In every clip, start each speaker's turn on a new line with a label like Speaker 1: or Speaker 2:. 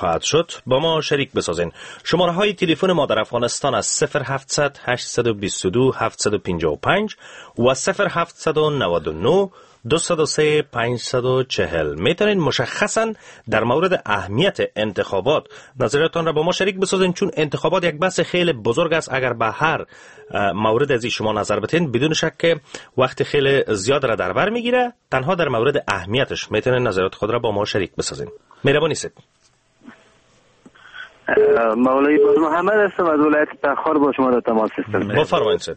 Speaker 1: خواهد شد. با ما شریک بسازین. شماره های تلفن ما در افغانستان از 0700 822 755 و 0799 203 540. میتونین مشخصا در مورد اهمیت انتخابات نظرتان را با ما شریک بسازین، چون انتخابات یک بحث خیلی بزرگ است. اگر به هر مورد از شما نظر بتین بدون شک که وقت خیلی زیاد را در بر میگیره. تنها در مورد اهمیتش میتونین نظرات خود را با ما شریک بسازین. مهربانی است.
Speaker 2: مولوی باز محمد هستم از ولایت تخار با شما در تماس هستم.
Speaker 1: بفرمایید.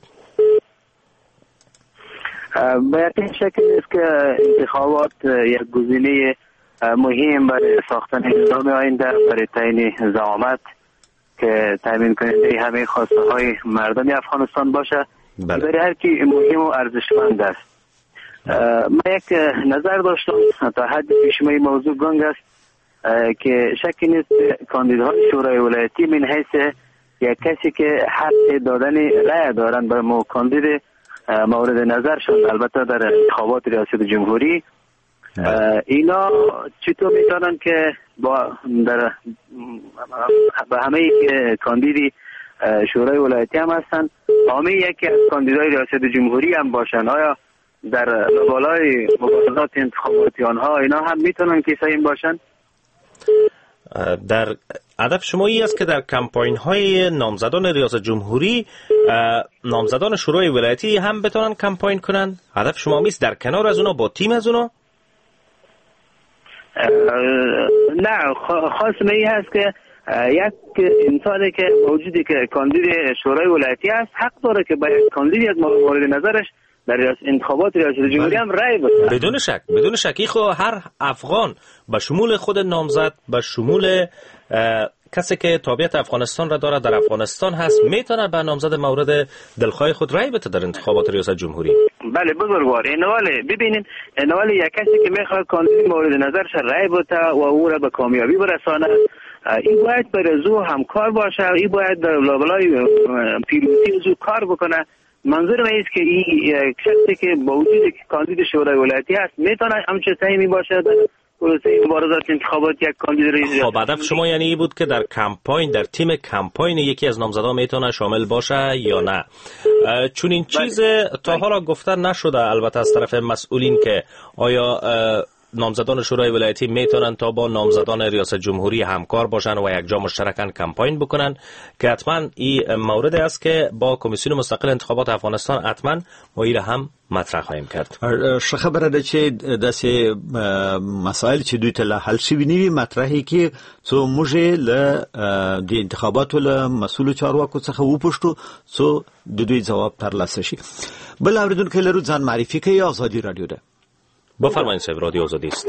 Speaker 2: به یقین شکل است که انتخابات یک گزینه مهم برای ساختن نظام آینده، برای تعیین زعامت که تامین کننده همه خواسته های مردم افغانستان باشه. برای هر کی مهم و ارزشمند است. من یک نظر داشتم تا حد پیشمه موضوع گنگ است که شکی نیست کاندیداهای شورای ولایتی من حیث یک کسی که حق دادن رأی دارند به کاندید مورد نظرشان، البته در انتخابات ریاست جمهوری، اینا چطور میتونن که به همه کاندیدی شورای ولایتی هم هستن، همه یکی از کاندیدای ریاست جمهوری هم باشن، آیا در بالای مبارزات انتخاباتی آنها اینا هم میتونن که سهم باشن؟
Speaker 1: در هدف شما ای است که در کمپاین های نامزدان ریاست جمهوری نامزدان شورای ولایتی هم بتونن کمپاین کنن؟ هدف شما میست در کنار از اونا با تیم از اونا؟
Speaker 2: نه، خواستم این هست که یک انسانی که موجودی که کاندید شورای ولایتی است حق داره که با یک کاندید یک مورد نظرش در انتخابات ریاست جمهوری هم رأی بده.
Speaker 1: بدون شک هر افغان به شمول خود نامزد، به شمول کسی که تابعیت افغانستان را داره در افغانستان هست، میتونه به نامزد مورد دلخواه خود رأی بده در انتخابات ریاست جمهوری.
Speaker 2: بله بزرگوار، اینواله ببینید، اینواله یک کسی که میخواد کاندید مورد نظرش رأی بده و او را به کامیابی برسانه، این باید برای زو همکار باشه، این باید در لابلای پیروزی زو کار بکنه. منظور من است که این شخصی که با وجود کاندید شورای ولایتی هست میتونه همچه سهمی باشه در پروسه مبارزات انتخابات یک کاندید رئیس.
Speaker 1: خب هدف شما یعنی این بود که در کمپاین، در تیم کمپاین یکی از نامزدان میتونه شامل باشه یا نه؟ چون این چیز تا حالا گفته نشده البته از طرف مسئولین که آیا نامزدان شورای ولایتی میتونن تا با نامزدان ریاست جمهوری همکار باشن و یک جا مشترکاً کمپاین بکنن، که حتما این مورد است که با کمیسیون مستقل انتخابات افغانستان حتما ما این هم مطرح خواهیم کرد.
Speaker 3: ښه خبره ده چې داسې مسائل چې دوی ته لا حل شوي نه وي مطرحې کې څو موږ له د انتخاباتو له مسؤلو چارواکو څخه وپوښتو څو د دوی ځواب ترلاسه شي. بل اورېدونکی لرو، ځان معرفي کوي. آزادي رادیو ده.
Speaker 1: بفرمایید صاحب، رادیو آزادی است.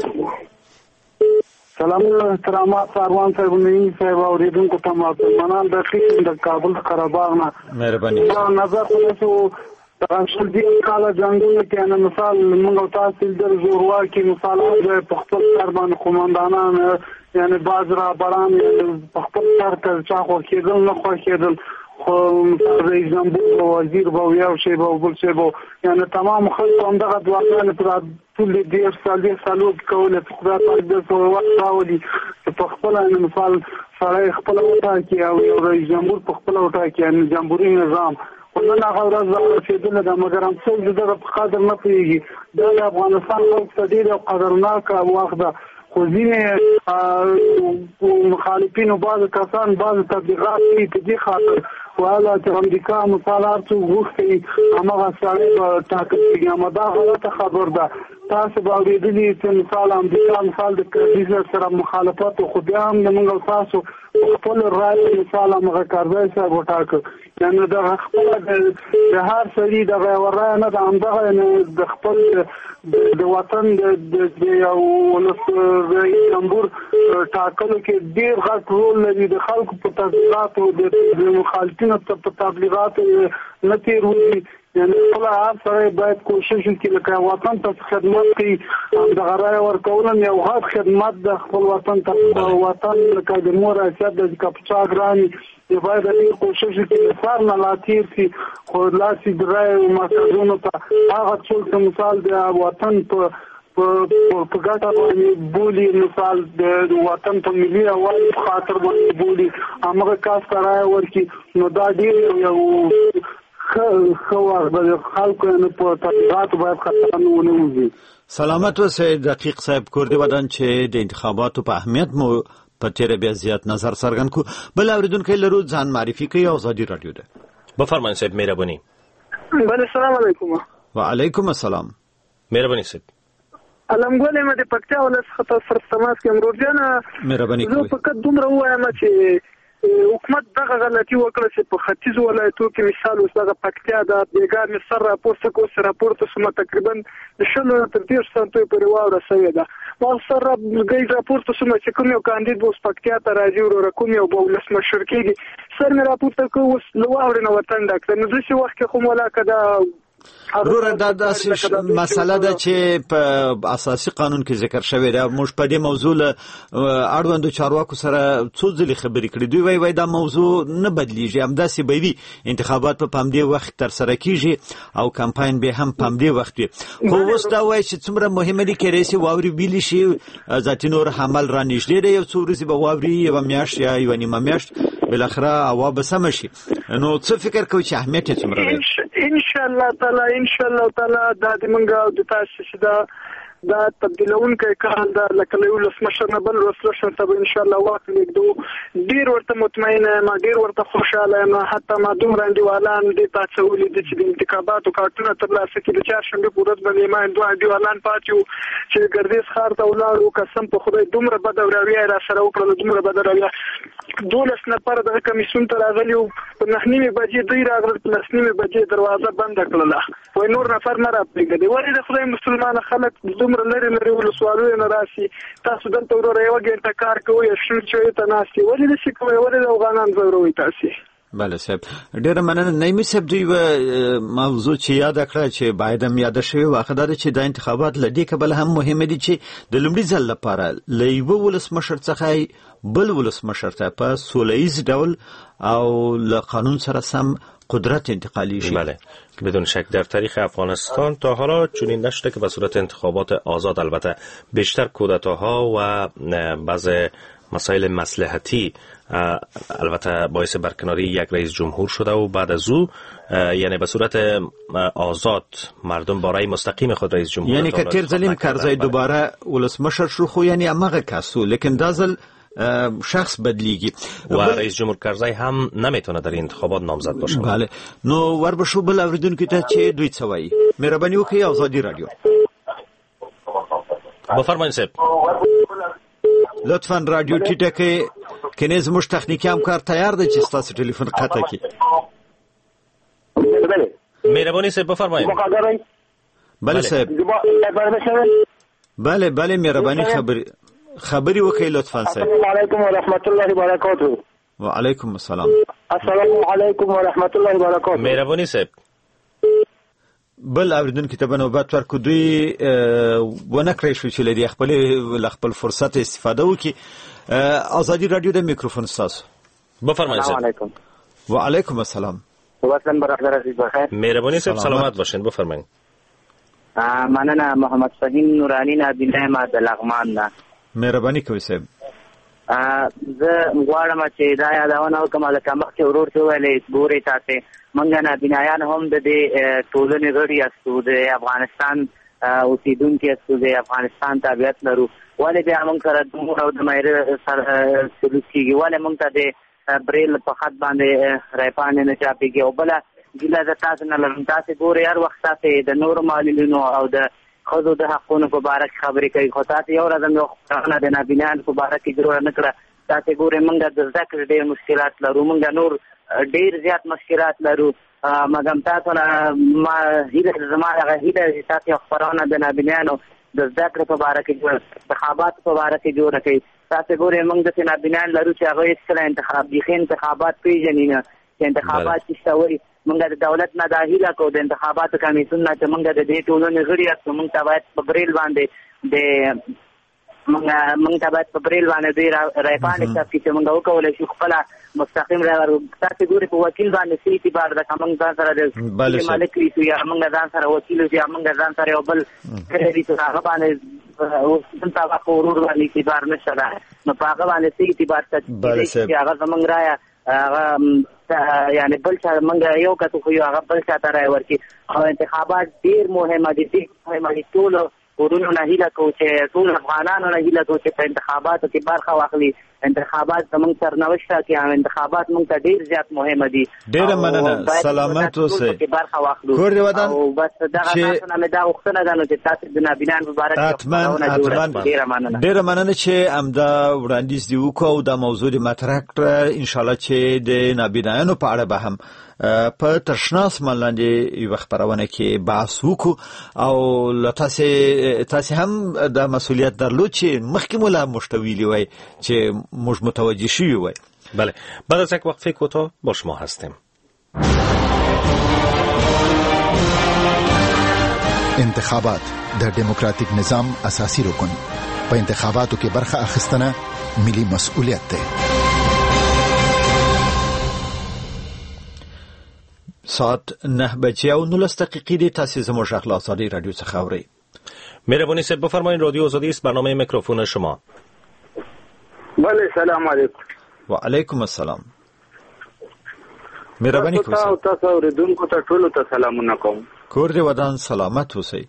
Speaker 4: سلام احترامات سروان صاحب، نیم صاحب اوریدونکو ته مسلمانان د خیشن د کابل قره باغ نه
Speaker 3: مهرباني
Speaker 4: نظر خو د شل دی کاله جنگونو کې نه مثال موږ تاسو د زورواکي مثال په خپل سر باندې قومندانان یعنی بازرا بران په خپل سر ته چا خو کېدل نه خو کېدل خو رئیس جمهور وزیر به یو شی به بل شی به یعنی تمام خلک هم دغه دواګان پر ټول دې سالو کوله خدای پاک د سوال راولي په خپل مثال سره خپل وتا کې او رئیس جمهور په خپل وتا کې یعنی جمهوریت نظام ولنه هغه ورځ چې دغه مګر هم څو دغه په قدر نه پیږي د افغانستان خلک ته ډیر قدرناک واخده خو ځینې مخالفین او بعض کسان بعض تبلیغات کوي په دې خاطر والا چې امریکا مصالحات غوښتي هغه سره په ټاکل کې امدا غلطه خبر ده. تاسو به ورېدلی چې مثال امریکا مثال د کډیزر سره مخالفت خو بیا هم موږ تاسو خپل رائے مثال هغه کارځای سره وټاکو یعنی د خپل د هر سړي د غوړای نه د همدغه د خپل د وطن د یو ولس رئیس جمهور ټاکلو کې ډیر غټ رول لري. د خلکو په تبلیغات او د مخالفینو په تبلیغات نه تیروي یعنی خپل هر سره باید کوشش وکړي لکه وطن ته خدمت کوي د غرای ورکول یو غټ خدمت د خپل وطن ته وطن لکه د مور اساس د کپچا ګرانی دی باید دې کوشش وکړي سر نه لاتیر شي خو لاسي درای او مساجونو ته هغه څول مثال د وطن په په ګټه باندې بولی، مثال د وطن په ملي اوالي په خاطر باندې بولی، هغه کاس کرای ورکی، نو دا ډیر یو خو خلکو نه په تبلیغات باید خطر نه ونوځي.
Speaker 3: سلامت اوسئ دقیق صاحب کوردی ودان چې د انتخاباتو په اهمیت مو په تیره بیا زیات نظر څرګند کو. بل اوریدونکو لرو ځان معرفي کوي. آزادی رادیو ده.
Speaker 1: بفرمایئ صاحب مهرباني.
Speaker 5: بله السلام علیکم.
Speaker 3: وعلیکم السلام.
Speaker 1: مهرباني صاحب.
Speaker 5: علمګل مې د پکتیا ولس خطر سر سماس کې امرور جان
Speaker 3: مهرباني کوي.
Speaker 5: زه فقط دومره وایم چې حکومت دغه غلطي وکړه چې په ختیځ ولایتو کې مثال اوس دغه پکتیا د بیګار مصر راپورته کو سره راپورته سم تقریبا د شلو تر 30% پورې واوره شوې ده. ما سره غي راپورته سم چې کوم یو کاندید اوس پکتیا ته راځي ورو کوم یو بولس مشر کېږي سر مې راپورته کو اوس لو واوره نو وطن ډاکټر نو ځکه وخت کې کوم ولا کدا
Speaker 3: روره دا مسله ده چې په اساسي قانون کې ذکر شوی ده. موږ په دې موضوع له اړوندو چارواکو سره څو ځلې خبرې کړې. دوی وایي دا موضوع نه بدلیږي، همداسې به وي. انتخابات په همدې وخت تر سره کیږي او کمپاین به هم په همدې وخت وي. خو اوس دا وایي چې څومره مهمه دي کې رئیس واوري ویلی شي ذاتي نور حمل را نږدې دی. یو څو ورځې به واوري، یو میاشت یا یو نیمه میاشت، بالاخره هوا به سم شي. نو څه فکر کوي چې اهمیت یې څومره دی؟
Speaker 5: ان شاء الله تعالی دا د منګه د تاسو چې دا تبدیلون کوي کال دا لکه یو لس مشر نه بل رسلشن ته ان شاء الله واقع لیکدو ډیر ورته مطمئنه ما ډیر ورته خوشاله ما حتی ما دومره انډیوالان دي تاسو ولې د انتخاباتو کارتونه تر لاسه کې د چهارشنبه په ورځ باندې ما دوه انډیوالان پاتیو چې ګردیز ښار ته ولاړو. قسم په خدای دومره بدوراوی را سره وکړل، دومره بدوراوی 12 نفر د کمیسیون ته راغلي په 9:30 بجې دوی راغلل، په 9:30 بجې دروازه بند کړله. وای نور نفر نه راپېږدي. ولې د خدای مسلمان خلک دومره لري ولسوالۍ نه راسي، تاسو دلته ورو یو ګنټه کار کوئ شل چوي ته ناسي، ولې د څه کوي، ولې د افغانان ضروري تاسو.
Speaker 3: بله صاحب ډیره مننه. نایمي صاحب دوی موضوع چې یاد کړه چې باید هم یاد شي واخه دا چې د انتخابات لدی کبل هم مهمه دي چې د لومړي ځل لپاره لیوه ولس مشر څخه بل ولس مشر ته په سوله‌ایز ډول او له قانون سره سم قدرت انتقالی شد.
Speaker 1: بله بدون شک در تاریخ افغانستان تا حالا چنین نشده که به صورت انتخابات آزاد، البته بیشتر کودتاها و بعض مسائل مصلحتی البته باعث برکناری یک رئیس جمهور شده و بعد از او یعنی به صورت آزاد مردم برای مستقیم خود رئیس جمهور،
Speaker 3: یعنی که تیر ځلیم کرزی دوباره ولس مشر شو خو یعنی امغه کسو، لیکن دا ځل شخص بدلیږي
Speaker 1: و رئیس جمهور کرزی هم نمیتونه در انتخابات نامزد باشه.
Speaker 3: بله نو ور بشو بل اوریدونکو ته چې دوی څه وایي. مهرباني وکړئ آزادی رادیو.
Speaker 1: بفرمایئ صاحب.
Speaker 3: لطفا رادیو ټیټه کې کنه زموږ تخنیکی همکار تیار دی چې تاسو ټلیفون قطع کړي.
Speaker 1: مهرباني صاحب بفرمایئ.
Speaker 3: بله صاحب. بله مهرباني خبري وکړئ لطفا صاحب.
Speaker 6: السلام علیکم ورحمت الله وبرکاته.
Speaker 3: وعلیکم السلام.
Speaker 6: السلام علیکم ورحمت الله وبرکاته.
Speaker 1: مهرباني صاحب.
Speaker 3: بل اوریدونکو ته بنوبت ورکو دوی ونه کړی شو چې لدی خپل فرصت استفاده وکړي. آزادی رادیو د میکروفون تاسو.
Speaker 1: بفرمایئ.
Speaker 6: السلام علیکم.
Speaker 3: وعلیکم السلام.
Speaker 6: وطن برادر عزیز بخیر.
Speaker 1: مهربانی صاحب سلامت باشین. بفرمایئ.
Speaker 6: مننه. محمد فهیم نورانی نادینه ما د لغمان نه.
Speaker 3: مهرباني کوي صاحب.
Speaker 6: زه غواړم چې دا یادونه وکړم لکه مخکې ورور ته ویلې ګورې تاسې موږ نابینایان هم د دې ټولنې غړي یاستو، د افغانستان اوسېدونکي یاستو، د افغانستان تابعیت لرو، ولې بیا موږ سره دومره او د مایره سره سلوک کېږي، ولې موږ ته د بریل په خط باندې رایپاڼې نه چاپېږي. او بله ګیله زه تاسو نه لرم، تاسې ګورئ هر وخت تاسې د نورو معلولینو او د ښځو د حقونو په باره کې خبرې کوي، خو تاسې یو ورځ هم یو خبرونه د نابینیانو په باره کې جوړه نه کړه. تاسې ګورئ موږ د زده کړې ډېر مشکلات لرو، موږ نور ډېر زیات مشکلات لرو، مګر تاسو نه ما هیله زما هغه هیله چې تاسې یو خپرونه د نابینیانو د زده کړې په باره کې جوړه، انتخاباتو په باره کې جوړه کړئ. تاسې ګورئ موږ داسې نابینیان لرو چې هغوی هېڅکله بیخي انتخابات پېژني نه چې انتخابات څه ته وایي. موږ د دولت نه دا هیله کوو د انتخاباتو کمیسیون نه چې موږ د دې ټولنې غړي یاستو، موږ ته باید په بریل باندې موږ ته باید په بریل باندې دوی رایپاڼې چاپ کړي چې موږ وکولی شو خپله مستقیم رایه. تاسې ګورئ په وکیل باندې څه اعتبار ده که موږ ځان سره د مالک ویسو یا موږ ځان سره وکیل وسو یا موږ ځان سره یو بل کړی ویسو، هغه باندې اوسن طبقه ورور باندې اعتبار نشته نو په هغه باندې څه اعتبار چې هغه زمونږ رایا هغه یعنی بل څه موږ یو کتو خو هغه بل څه تر ورکی او انتخابات ډیر مهمه دي ټول ورونو نه هیله کوو چې ټول افغانانو نه هیله کوو چې په انتخاباتو کې برخه واخلي. انتخابات زموږ سرنوشت کې انتخابات موږ ته ډیر زیات مهمه دي.
Speaker 3: ډیره مننه، سلامت اوسئ.
Speaker 6: برخه واخلو
Speaker 3: کور دی ودان
Speaker 6: او بس دغه تاسو نه دا وختونه ده چې تاسو د نابینان مبارک
Speaker 3: ډیره مننه چې امدا وړاندیز دی وکاو د موضوع مطرح کړ. ان شاء الله چې د نابینانو په اړه به هم په ترشناس ملاندې یو خبرونه کې بحث وکړو او تاسو هم د مسؤلیت درلود چې مخکې مولا مشتویلی وای چې موږ متوجه شوی وای.
Speaker 1: بله، بعد از یک وقفه کوتاه با شما هستیم.
Speaker 7: انتخابات د دموکراتیک نظام اساسي رکن. په انتخاباتو کې برخه اخیستنه ملي مسؤلیت ده.
Speaker 3: ساعت 9:19 دي. تاسو زموږ غږ آزادي رادیو څخه اورئ.
Speaker 1: مهربانی صاحب بفرمایید، رادیو آزادی است، برنامه میکروفون شما.
Speaker 4: بله، سلام علیکم.
Speaker 3: و علیکم السلام. مهربانی کوئ.
Speaker 4: تاسو اوریدونکو ته ټولو ته سلامونه کوم.
Speaker 3: کور دی ودان، سلامت اوسئ.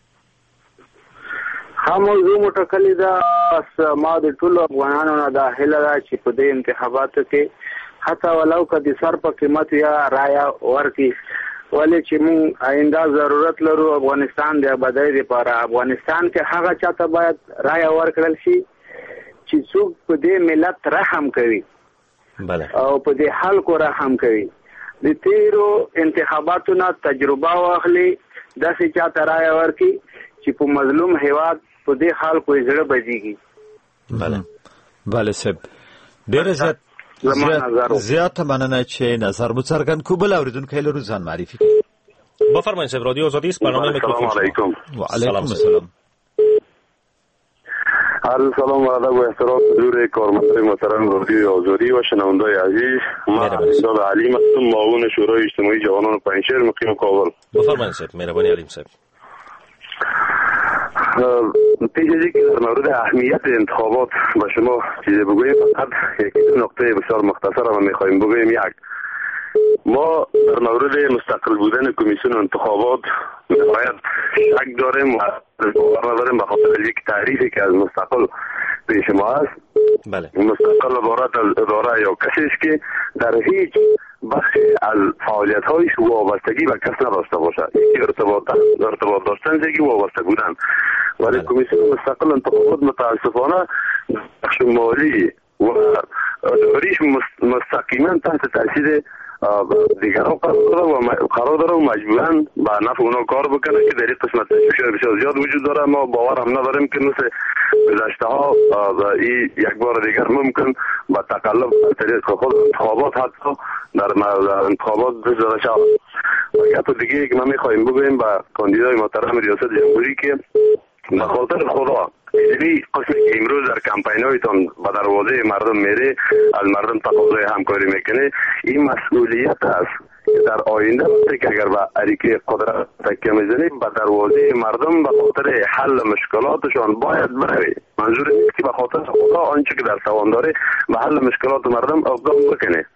Speaker 4: موضوع مټکلې ده. ما د ټولو افغانانو نه د هیله ده چې په دې انتخاباتو کې حتی ولو که د سر په قیمت یا رایا ورکړي، ولې چې موږ آینده ضرورت لرو افغانستان د آبادۍ لپاره. افغانستان کې هغه چاته باید رایا ورکړل شي چې څوک په دې ملت رحم کوي او په دې خلکو رحم کوي. د تیرو انتخاباتو نه تجربه واخلي، داسې چاته رایا ورکړي چې په مظلوم هیواد په دې خلکو یې زړه بجیږي.
Speaker 3: بله صاحب، ډېر زیات مننه چې نظر مو څرګند کو. بل اوریدونکو لرو ځان معرفي کړئ.
Speaker 1: بفرمایید صاحب، رادیو آزادی است، برنامه میکروفون.
Speaker 8: السلام علیکم.
Speaker 3: و علیکم السلام.
Speaker 8: سلام و ادب و احترام حضور کارمندان محترم رادیو آزادی و شنوندگان عزیز. من استاد علیم هستم، معاون شورای اجتماعی جوانان پنجشیر مقیم کابل.
Speaker 1: بفرمایید صاحب. مهربانی علیم صاحب.
Speaker 8: پیشی که در مورد اهمیت انتخابات با شما چیزی بگوییم، فقط یک نقطه بسیار مختصر ما میخوایم بگوییم. یک، ما در مورد مستقل بودن کمیسیون انتخابات باید شک داریم و باور نداریم به خاطر یک تعریفی که از مستقل پیش ما است.
Speaker 1: بله.
Speaker 8: مستقل عبارت از اداره یا کسی است که در هیچ بخشی از فعالیت‌هایش وابستگی به کس نداشته باشد. یکی ارتباط داشتن، یکی وابسته بودن. ولی کمیسیون مستقل انتخابات متاسفانه بخش مالی و اداریش مستقیما تحت تاثیر دیگران قرار داره و مجبوراً به نفع اونا کار بکنه که در این قسمت بسیار زیاد وجود داره. ما باور هم نداریم که مثل گذشته ها این یک بار دیگر ممکن با تقلب طریق خود انتخابات حتی در انتخابات دست داده شود. و گپ دیگه که ما میخواهیم بگوییم با کاندیدای محترم ریاست جمهوری که به خاطر خدا این قسمی که امروز در کمپینایتان به دروازه مردم میره، از مردم تقاضای همکاری میکنه، این مسئولیت است که در آینده وقتی که اگر به اریکه قدرت تکیه میزنی به دروازه مردم به خاطر حل مشکلاتشان باید بروی. منظور نیست که به خاطر خدا آنچه که در توان داره به حل مشکلات مردم اقدام بکنه.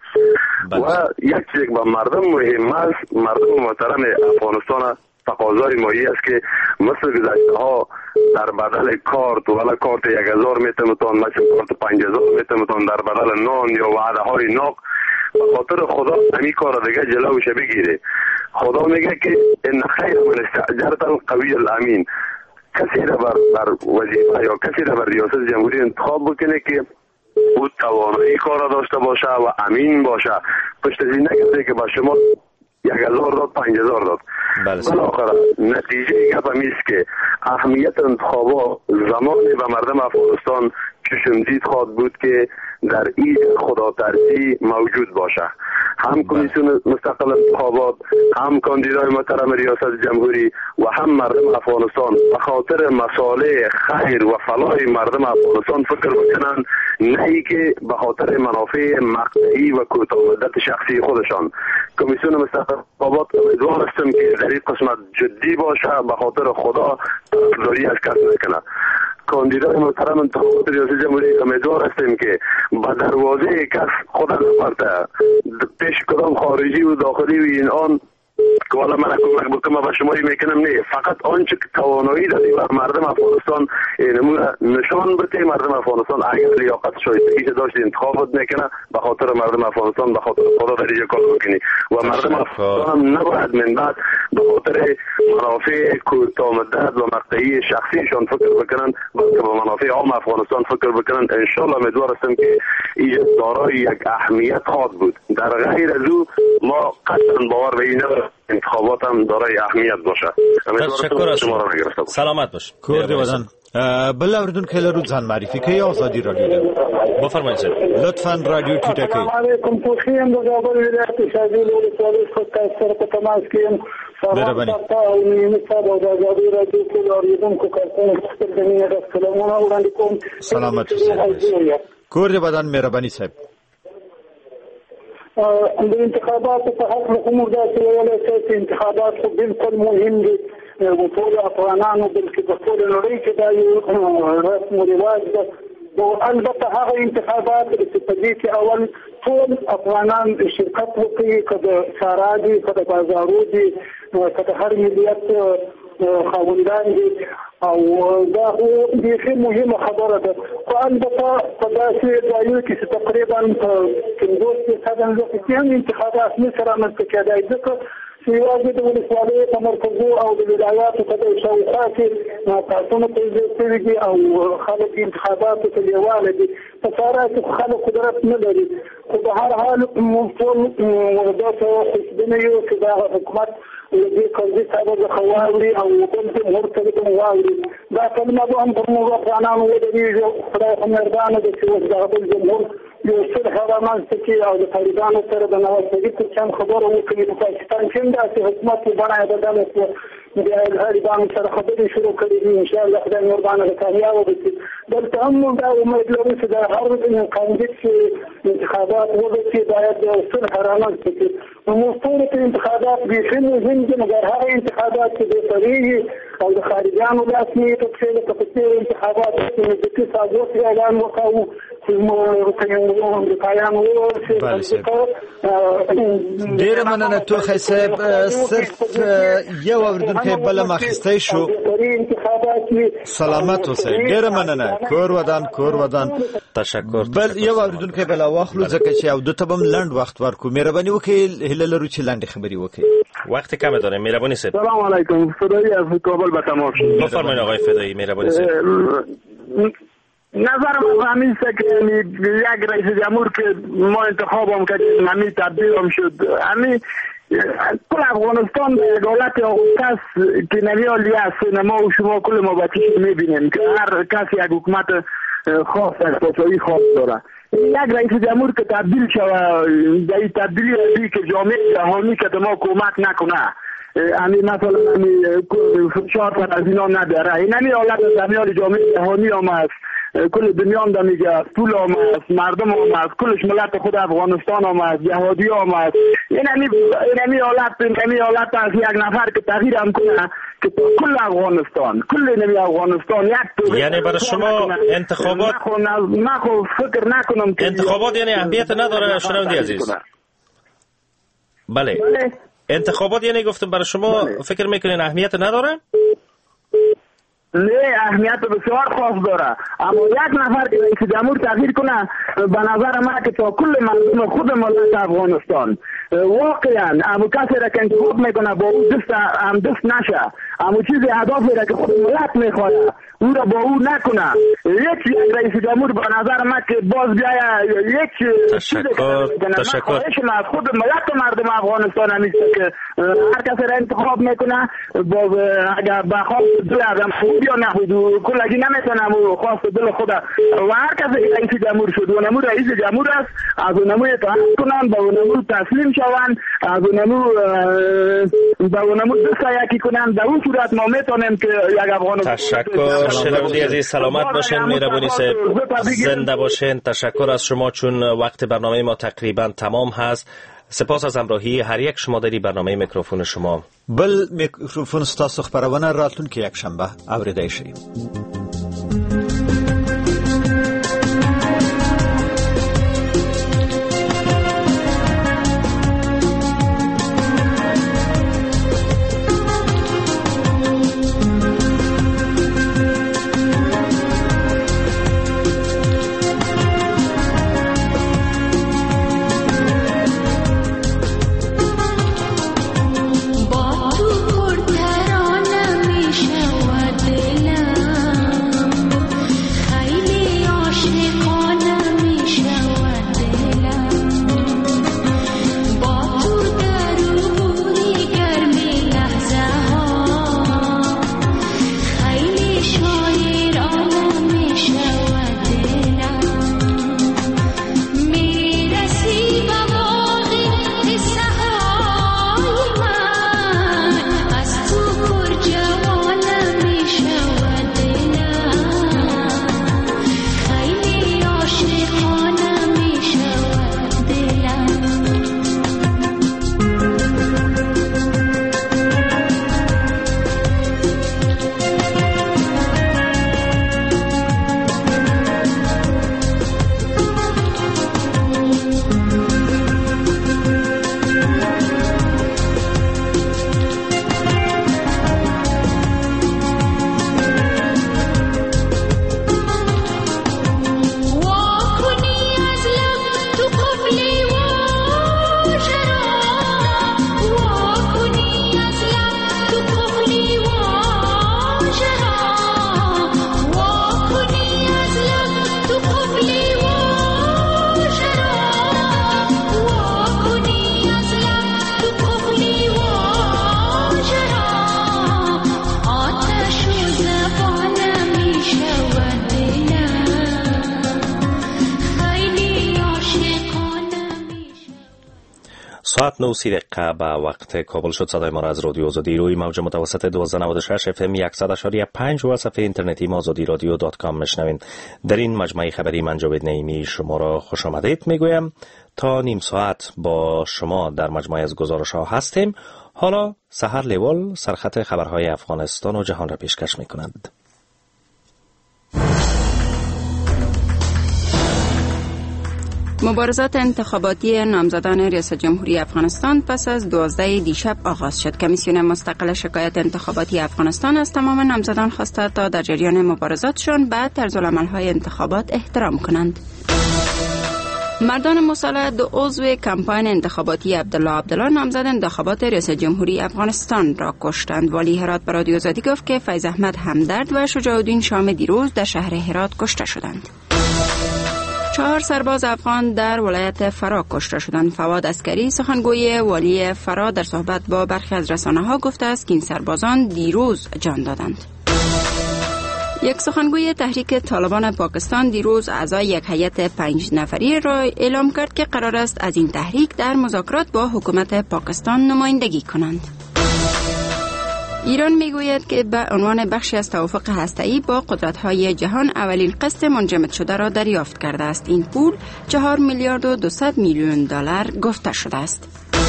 Speaker 8: و یک چیز که به مردم مهم است، مردم محترم افغانستان تقاضای مایی است که مثل گذشته ها در بدل کارت ولی کارت 1000 میتونتون، مثل کارت 5000 میتونتون در بدل نان یا وعده های ناق، به خاطر خدا همین کار دیگه جلوش بگیره. خدا میگه که ان خیر من استاجرت القوی الامین. کسی را بر وظیفه یا کسی را بر ریاست جمهوری انتخاب بکنه که او توانایی کار داشته باشه و امین باشه. پشت از این نگرده که با شما 1000 داد 5000 داد. بالاخره نتیجه گپ است که اهمیت انتخابات زمانی به مردم افغانستان چشمدید خواهد بود که در این خدا ترسی موجود باشه. هم کمیسیون مستقل انتخابات، هم کاندیدای محترم ریاست جمهوری و هم مردم افغانستان به خاطر مصالح خیر و فلاح مردم افغانستان فکر بکنن، نه ای که به خاطر منافع مقطعی و کوتاه مدت شخصی خودشان. کمیسیون مستقل انتخابات امیدوار هستم که در این قسمت جدی باشه، به خاطر خدا طرفداری از کس نکنه. کاندیدای محترم انتخابات ریاست جمهوری امیدوار هستیم که با دروازه کس خود نپرده پیش کدام خارجی و داخلی و این آن که والا من کمک بکنم و شماری میکنم نه، فقط آنچه که توانایی دادی بر مردم افغانستان نشان بده. مردم افغانستان اگر لیاقت شایستگی داشت انتخابات میکنه به خاطر مردم افغانستان، به خاطر خدا در اینجا کار بکنی و مردم افغانستان هم نباید من بعد به خاطر منافع کوتاه مدت و مقطعی شخصیشان فکر بکنن، بلکه به منافع عام افغانستان فکر بکنن. ان شاء الله امیدوار هستم که این دارای یک اهمیت خواهد بود. در غیر از او ما قطعا باور به این انتخابات هم دارای اهمیت باشه.
Speaker 1: تشکر از شما. سلامت باش.
Speaker 3: کورد وطن بل اوردون که لرو ځان معرفي کوي آزادی رادیو
Speaker 1: بفرمایید
Speaker 3: لطفا رادیو ټیټه کوي.
Speaker 4: السلام علیکم پوخیم د زابل ولایت شاذیل ولسوالۍ څخه سره په تماس کې
Speaker 3: مهرباني
Speaker 4: او نیمه ساده د آزادی رادیو کې اوریدونکو کارکونو څخه د مینه سلامونه وړاندې کوم.
Speaker 3: سلامت اوسئ کورد وطن. مهرباني صاحب
Speaker 4: د انتخاباتو په حق له کومه داسې ویلی چې انتخابات خو بالکل مهم دي ټول افغانانو بلکې په ټوله نړۍ کې دا یو رسم و رواج ده. البته هغه انتخابات چې په دې کې اول ټول افغانان شرکت وکړي، که د سارا دي، که د بازارو دي، که د هر ملیت خاوندان دي، او دا بیخي مهمه خبره ده. خو البته په داسې ځایونو کې چې تقریبا په 50% کې هم انتخابات نشي رامنځته کېدای، ځکه چې یوازې د ولسوالیو په مرکزو او د ولایاتو په شاوخوا کې کارتونه پیدا شوي دي او خلک انتخاباتو ته لیواله دي. په سارا کې خلک قدرت نه لري. خو په هر حال موږ ټول داسې خوشبینه یو چې دا حکومت دې قضیې ته به واوري او بل جمهور ته به واوري. دا کلمه به هم پر موږ افغانانو ودرېږي. خدای خو مهربانه دی چې اوس دغه بل جمهور یو صلح رامنځته کړي او د طالبانو سره د نواز شریف تر څنګ خبره وکړي. په پاکستان کې هم داسې حکومت په بڼه بدله شوه، د طالبانو سره خبرې شروع کړي دي. انشاءالله خدای مهربانه ده کامیابه به شي. دلته هم موږ دا امید لرو چې د هر کاندید چې انتخابات وګټي باید د صلح رامنځته کړي. موږ ټول ته انتخابات بیخي مهم دي، مګر هغه انتخابات چې بېطرفه او د خارجیانو لاس نه په پښې لکه په څېر انتخابات چې نږدې سازوس اعلان وکړو چې
Speaker 3: ډیره مننه توخی صاحب. صرف یو اوریدونکی بل ماخستی شو. سلامت اوسئ. ډیره مننه کور ودان.
Speaker 1: تشکر.
Speaker 3: بل یو اوریدونکی بل واخلو ځکه چې او د تبم لند وخت ورکو. مهرباني وکړئ هله لرو چې لنډ خبري وکړئ.
Speaker 1: وقت کم داره. مهربانی صاحب.
Speaker 5: سلام علیکم. فدایی از کابل به تماس.
Speaker 1: بفرمایید آقای فدایی. مهربانی صاحب.
Speaker 5: نظرم همین است که یک رئیس جمهور که ما انتخاب هم کردیم همین تبدیل هم شد. همین کل افغانستان به یک حالت کس که نمیالی از سینما و شما کل ما بچه میبینیم که هر کس یک حکومت خاص از پاسایی خاص داره. یک رئیس جمهور که تبدیل شود در این تبدیلی رضی که جامعه جهانی که ما کمک نکنه، یعنی مثلا فشار پر از اینا نداره. این همی حالت زمیان جامعه جهانی هم است، کل دنیا هم در میگه، طول هم است، مردم هم است، کلش ملت خود افغانستان هم است، جهادی هم است. این همی حالت است یک نفر که تغییر هم کنه که کل افغانستان یک
Speaker 1: یعنی برای شما انتخابات
Speaker 5: نه فکر نکنم که
Speaker 1: انتخابات یعنی اهمیت نداره. شنونده عزیز، بله انتخابات یعنی گفتم برای شما فکر میکنین اهمیت نداره؟
Speaker 5: نه، اهمیت بسیار خاص داره. اما یک نفر که رئیس جمهور تغییر کنه به نظر من که تا کل مردم خود ملت افغانستان واقعا اما کسی را که انتخاب میکنه با او دست نشه، اما چیزی هدفی را که خود ملت میخواد او را با او نکنه. یک رئیس جمهور به نظر من که باز بیاید یک
Speaker 1: تشکر
Speaker 5: از خود ملت و مردم افغانستان همیشه که هر کسی را انتخاب میکنه باز اگر بخواب یا نخود کلگی نمیتونم و خواست دل خدا و هر کسی که رئیس جمهور شد و نمو رئیس جمهور است از اونمو اطاعت کنن، با اونمو تسلیم شوند، از اونمو دست یکی کنن. در اون صورت ما میتونیم که یک افغانستان.
Speaker 1: تشکر شنونده عزیز، سلامت باشین. مهربانی صاحب، زنده باشین. تشکر از شما چون وقت برنامه ما تقریبا تمام هست. سپاس از همراهی هر یک شما در برنامه میکروفون شما.
Speaker 3: بل میکروفون ستاسو خبرونه راتلونکي یک شنبه اوریدای شي.
Speaker 1: ساعت 9:30 به وقت کابل شد. صدای ما را از رادیو آزادی روی موج متوسط 1296 FM 100.5 و صفحه اینترنتی ما azadiradio.com میشنوین. در این مجموعه خبری من جاوید نعیمی شما را خوش آمدید میگویم. تا نیم ساعت با شما در مجموعه از گزارش ها هستیم. حالا سحر لیوال سرخط خبرهای افغانستان و جهان را پیشکش میکنند.
Speaker 9: مبارزات انتخاباتی نامزدان ریاست جمهوری افغانستان پس از 12 دیشب آغاز شد. کمیسیون مستقل شکایات انتخاباتی افغانستان از تمام نامزدان خواسته تا در جریان مبارزاتشان به طرزالعمل‌های انتخابات احترام کنند. مردان مسلح دو عضو کمپاین انتخاباتی عبدالله نامزد انتخابات ریاست جمهوری افغانستان را کشتند. والی هرات به رادیو آزادی گفت که فیض احمد همدرد و شجاع الدین شام دیروز در شهر هرات کشته شدند. 4 سرباز افغان در ولایت فرا کشته شدند. فواد عسکری سخنگوی والی فرا در صحبت با برخی از رسانه‌ها گفته است که این سربازان دیروز جان دادند. یک سخنگوی تحریک طالبان پاکستان دیروز اعضای یک هیئت 5 نفری را اعلام کرد که قرار است از این تحریک در مذاکرات با حکومت پاکستان نمایندگی کنند. ایران میگوید که به عنوان بخشی از توافق هسته‌ای با قدرت‌های جهان اولین قسط منجمد شده را دریافت کرده است. این پول 4 میلیارد و 200 میلیون دلار گفته شده است.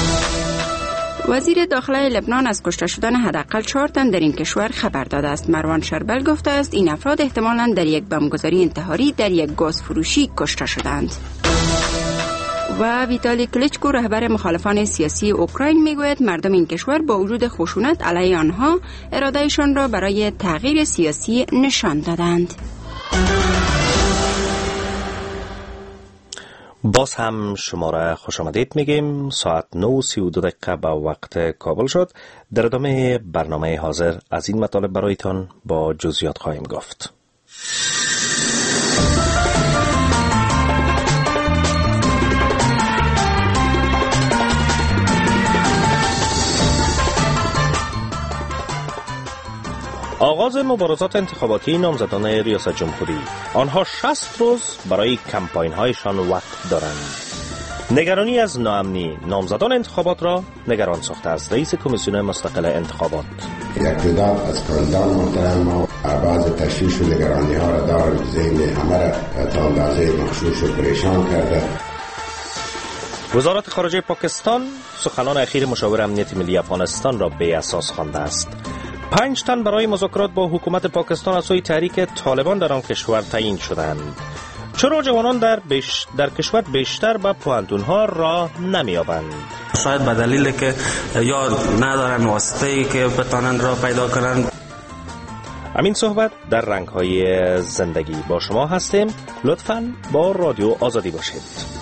Speaker 9: وزیر داخله لبنان از کشته شدن حداقل 4 تن در این کشور خبر داده است. مروان شربل گفته است این افراد احتمالاً در یک بمبگذاری انتحاری در یک گاز فروشی کشته شدند. و ویتالی کلیچکو رهبر مخالفان سیاسی اوکراین میگوید مردم این کشور با وجود خشونت علیه آنها ارادهشان را برای تغییر سیاسی نشان دادند.
Speaker 1: باز هم شما را خوش آمدید میگیم. ساعت 9:32 به وقت کابل شد. در ادامه برنامه حاضر از این مطالب برایتان با جزئیات خواهیم گفت. آغاز مبارزات انتخاباتی نامزدان ریاست جمهوری. آنها 60 روز برای کمپاین هایشان وقت دارند. نگرانی از ناامنی نامزدان انتخابات را نگران ساخته است. رئیس کمیسیون مستقل انتخابات
Speaker 10: یک تعداد از کاندیدان محترم ما بعض تشویش و نگرانی ها را دارند. ذهن همه را تا اندازه مخشوش و پریشان کرده.
Speaker 1: وزارت خارجه پاکستان سخنان اخیر مشاور امنیت ملی افغانستان را بی اساس خوانده است. 5 تن برای مذاکرات با حکومت پاکستان از سوی تحریک طالبان در آن کشور تعیین شدند. چرا جوانان در کشور بیشتر به پوهنتون‌ها راه نمی‌یابند؟
Speaker 11: شاید به دلیلی که یا ندارن واسطه‌ای که بتوانند راه پیدا کنند.
Speaker 1: همین صحبت در رنگ‌های زندگی با شما هستیم. لطفاً با رادیو آزادی باشید.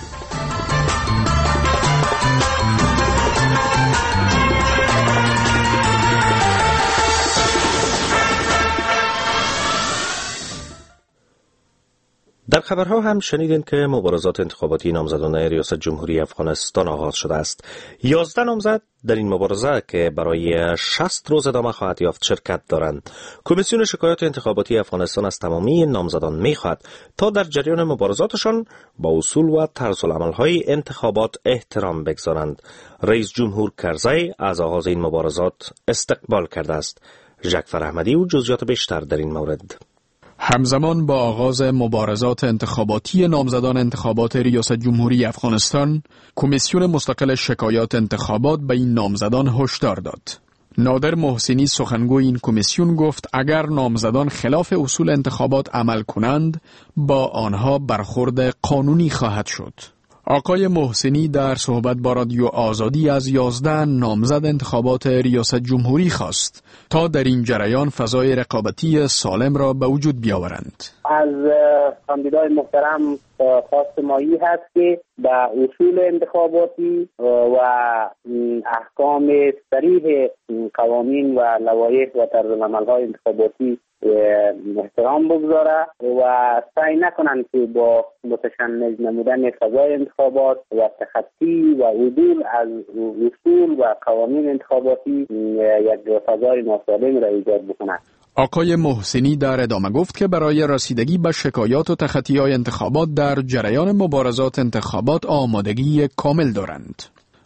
Speaker 1: در خبرها هم شنیدین که مبارزات انتخاباتی نامزدان ریاست جمهوری افغانستان آغاز شده است. 11 نامزد در این مبارزه که برای 60 روز ادامه خواهد یافت شرکت دارند. کمیسیون شکایات انتخاباتی افغانستان از تمامی نامزدان می‌خواهد تا در جریان مبارزاتشان با اصول و طرزالعمل‌های انتخابات احترام بگذارند. رئیس جمهور کرزی از آغاز این مبارزات استقبال کرده است. ژکفر احمدی و جزئیات بیشتر در این مورد.
Speaker 12: همزمان با آغاز مبارزات انتخاباتی نامزدان انتخابات ریاست جمهوری افغانستان، کمیسیون مستقل شکایات انتخابات به این نامزدان هشدار داد. نادر محسنی سخنگوی این کمیسیون گفت اگر نامزدان خلاف اصول انتخابات عمل کنند، با آنها برخورد قانونی خواهد شد. آقای محسنی در صحبت با رادیو آزادی از 11 نامزد انتخابات ریاست جمهوری خواست تا در این جریان فضای رقابتی سالم را به وجود بیاورند.
Speaker 6: از کاندیدای محترم خواست مایی هست که به اصول انتخاباتی و احکام صریح قوانین و لوایح و طرزالعمل‌های انتخاباتی احترام بگذاره و سعی نکنند که با متشنج نمودن فضای انتخابات و تخطی و عدول از اصول و قوانین انتخاباتی یک فضای ناسالم را ایجاد بکنند.
Speaker 12: آقای محسنی در ادامه گفت که برای رسیدگی به شکایات و تخطی‌های انتخابات در جریان مبارزات انتخابات آمادگی کامل دارند.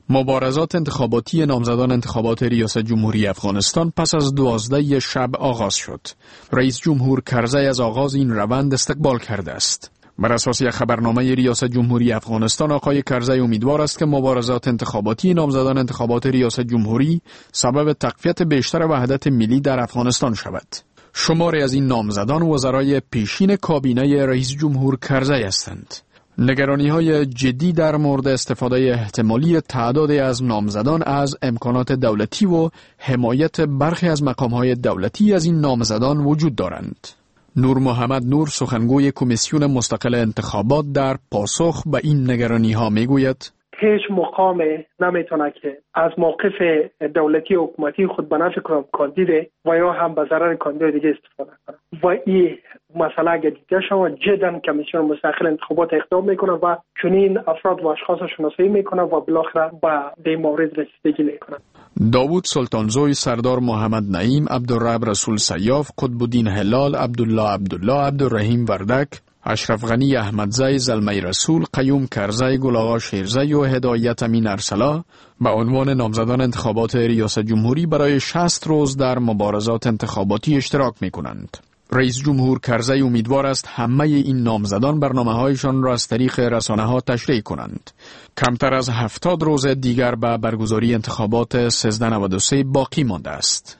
Speaker 12: مبارزات انتخاباتی نامزدان انتخابات ریاست جمهوری افغانستان پس از 12 شب آغاز شد. رئیس جمهور کرزی از آغاز این روند استقبال کرده است. بر اساس یک خبرنامه ریاست جمهوری افغانستان، آقای کرزی امیدوار است که مبارزات انتخاباتی نامزدان انتخابات ریاست جمهوری سبب تقویت بیشتر وحدت ملی در افغانستان شود. شماری از این نامزدان وزرای پیشین کابینه رئیس جمهور کرزی هستند. نگرانی‌های جدی در مورد استفاده احتمالی تعدادی از نامزدان از امکانات دولتی و حمایت برخی از مقام‌های دولتی از این نامزدان وجود دارند. نور محمد نور، سخنگوی کمیسیون مستقل انتخابات، در پاسخ به این نگرانی‌ها میگوید:
Speaker 13: هیچ مقام نمیتونه که از موقف دولتی و حکومتی خود به نفع کاندید و یا هم به ضرر کاندید دیگه استفاده کنه و این مسئله اگه دیده شود جدا کمیسیون مستقل انتخابات اقدام میکنه و چنین افراد و اشخاص شناسایی میکنه و بالاخره به این مورد رسیدگی میکنه.
Speaker 12: داوود سلطانزوی، سردار محمد نعیم، عبدالرب رسول سیاف، قطبالدین هلال، عبدالله عبدالرحیم وردک، اشرف غنی احمدزی، زلمی رسول، قیوم کرزی، گل‌آقا شیرزی و هدایت امین ارسلا به عنوان نامزدان انتخابات ریاست جمهوری برای 60 روز در مبارزات انتخاباتی اشتراک می‌کنند. رئیس جمهور کرزی امیدوار است همه این نامزدان برنامه‌هایشان را از طریق رسانه‌ها تشریح کنند. کمتر از 70 روز دیگر به برگزاری انتخابات 1393 باقی مانده است.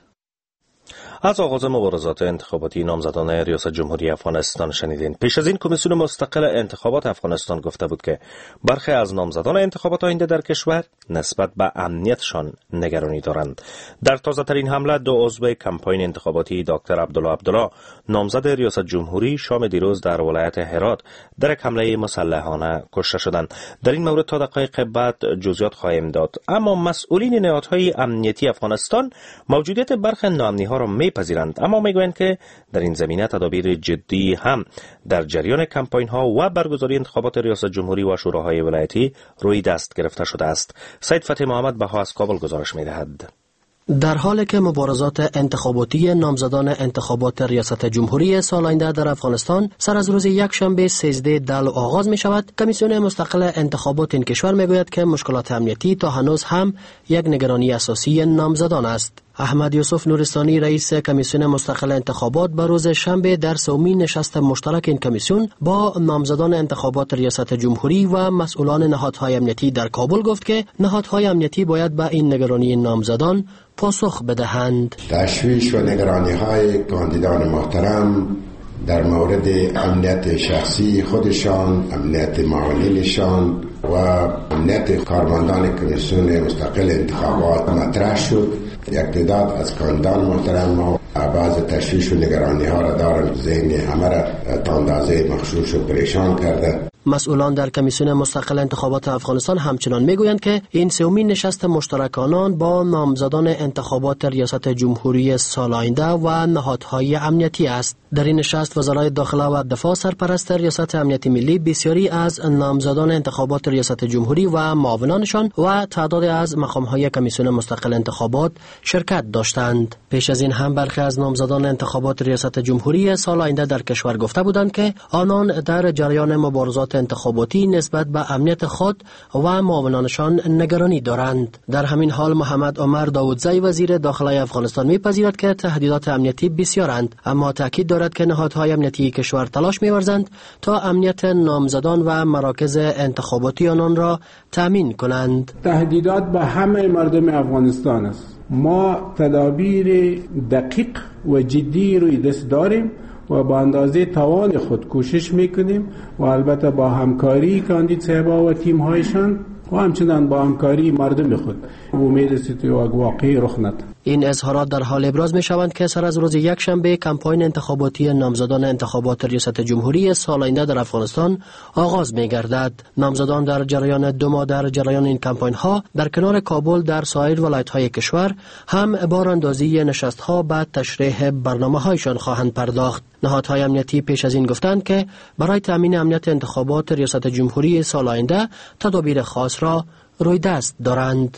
Speaker 1: از آغاز مبارزات انتخاباتی نامزدان ریاست جمهوری افغانستان شنیدین. پیش از این کمیسیون مستقل انتخابات افغانستان گفته بود که برخی از نامزدان انتخابات آینده در کشور نسبت به امنیتشان نگرانی دارند. در تازه ترین حمله 2 عضو کمپاین انتخاباتی دکتر عبدالله نامزد ریاست جمهوری شام دیروز در ولایت هرات در یک حمله مسلحانه کشته شدند. در این مورد تا دقایق بعد جزئیات خواهیم داد. اما مسئولین نهادهای امنیتی افغانستان موجودیت برخی ناامنی‌ها را میپذیرند، اما میگویند که در این زمینه تدابیر جدی هم در جریان کمپاین ها و برگزاری انتخابات ریاست جمهوری و شوراهای ولایتی روی دست گرفته شده است. سید فتحی محمد بها از کابل گزارش میدهد.
Speaker 14: در حالی که مبارزات انتخاباتی نامزدان انتخابات ریاست جمهوری سال آینده در افغانستان سر از روز یکشنبه 13 دل آغاز می شود، کمیسیون مستقل انتخابات این کشور می گوید که مشکلات امنیتی تا هنوز هم یک نگرانی اساسی نامزدان است. احمد یوسف نورستانی، رئیس کمیسیون مستقل انتخابات، به روز شنبه در سومین نشست مشترک این کمیسیون با نامزدان انتخابات ریاست جمهوری و مسئولان نهادهای امنیتی در کابل گفت که نهادهای امنیتی باید به این نگرانی نامزدان پاسخ بدهند.
Speaker 10: تشویش و نگرانی‌های کاندیدان محترم در مورد امنیت شخصی خودشان، امنیت معاونینشان و امنیت کارمندان کمیسیون مستقل انتخابات مطرح شد. یک تعداد از کاندیدان محترم و بعض تشویش و نگرانی‌ها را دارند، ذهن همه را تا اندازه مغشوش و پریشان کرده.
Speaker 14: مسئولان در کمیسیون مستقل انتخابات افغانستان همچنان میگویند که این سومین نشست مشترک آنان با نامزدان انتخابات ریاست جمهوری سال آینده و نهادهای امنیتی است. در این نشست وزرای داخله و دفاع، سرپرست ریاست امنیت ملی، بسیاری از نامزدان انتخابات ریاست جمهوری و معاونانشان و تعدادی از مقام‌های کمیسیون مستقل انتخابات شرکت داشتند. پیش از این هم برخی از نامزدان انتخابات ریاست جمهوری سال آینده در کشور گفته بودند که آنان در جریان مبارزات انتخاباتی نسبت به امنیت خود و معاونانشان نگرانی دارند. در همین حال محمد عمر داودزی، وزیر داخله افغانستان، می‌پذیرد که تهدیدات امنیتی بسیارند، اما تاکید دارد که نهادهای امنیتی کشور تلاش می‌ورزند تا امنیت نامزدان و مراکز انتخاباتی آنان را تامین کنند.
Speaker 15: تهدیدات به همه مردم افغانستان است. ما تدابیر دقیق و جدی روی دست داریم و با اندازه توان خود کوشش میکنیم و البته با همکاری کاندید صاحبا و تیم هایشان و همچنان با همکاری مردم خود امید است و واقعی رخ ندهد.
Speaker 14: این اظهارات در حال ابراز می شوند که سر از روز یکشنبه کمپاین انتخاباتی نامزدان انتخابات ریاست جمهوری سال آینده در افغانستان آغاز می گردد. نامزدان در جریان 2 ماه در جریان این کمپاین ها در کنار کابل در سایر ولایت های کشور هم باراندازی نشست ها بعد تشریح برنامه هایشان خواهند پرداخت. نهادهای امنیتی پیش از این گفتند که برای تامین امنیت انتخابات ریاست جمهوری سال آینده تدابیر خاص را روی دست دارند.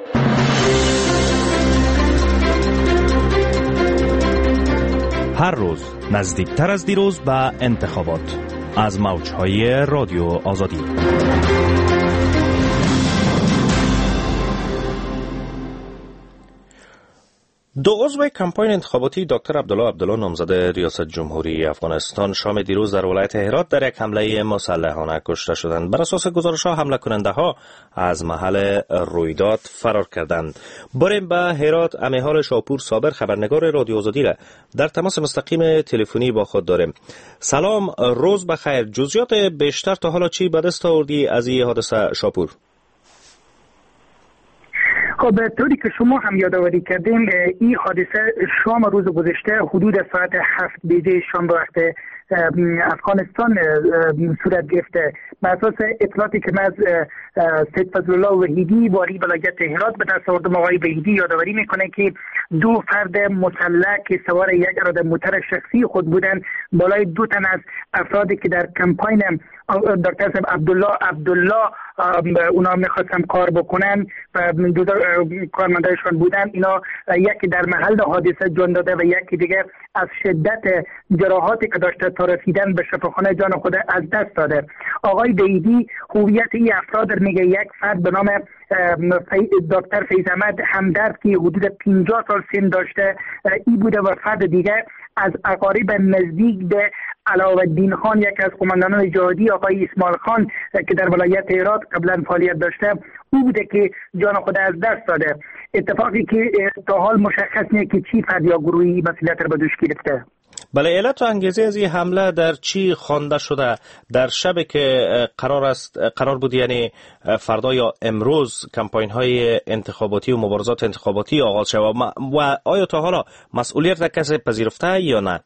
Speaker 1: هر روز نزدیکتر از دیروز به انتخابات از موجهای رادیو آزادی. دو عضو کمپاین انتخاباتی دکتر عبدالله نامزد ریاست جمهوری افغانستان شام دیروز در ولایت هرات در یک حمله مسلحانه کشته شدند. بر اساس گزارش‌ها حمله کننده‌ها از محل رویداد فرار کردند. بریم به هرات. امیهال شاپور صابر خبرنگار رادیو آزادی را در تماس مستقیم تلفنی با خود داریم. سلام، روز بخیر. جزئیات بیشتر تا حالا چی به دست آوردی از این حادثه شاپور؟
Speaker 16: خب طوری که شما هم یادآوری کردیم، این حادثه شام روز گذشته حدود ساعت 7 بجه شام به وقت افغانستان صورت گرفته. بر اساس اطلاعاتی که من از سید فضل الله وحیدی والی ولایت هرات به دست آوردم، آقای وحیدی یادآوری میکنه که دو فرد مسلح که سوار یک اراده موتر شخصی خود بودند بالای 2 تن از افرادی که در کمپاین دکتر صاحب عبدالله اونا میخواستن کار بکنن و دو کارمندایشان بودن، اینا یکی در محل حادثه جان داده و یکی دیگه از شدت جراحاتی که داشته تا رسیدن به شفاخانه جان خود از دست داده. آقای وحیدی هویت این افراد میگه یک فرد به نام دکتر فیض احمد همدرد که حدود 50 سال سن داشته ای بوده و فرد دیگه از اقارب نزدیک به علاءالدین خان، یکی از قماندانان جهادی، آقای اسماعیل خان که در ولایت هرات قبلا فعالیت داشته، او بوده که جان خود از دست داده. اتفاقی که تا حال مشخص نیست که چی فرد یا گروهی مسئولیت را به دوش گرفته.
Speaker 1: بله، علت و انگیزه از این حمله در چی خوانده شده؟ در شب که قرار بود یعنی فردا یا امروز کمپاین های انتخاباتی و مبارزات انتخاباتی آغاز شود و آیا تا حالا مسئولیت کسی پذیرفته یا نه؟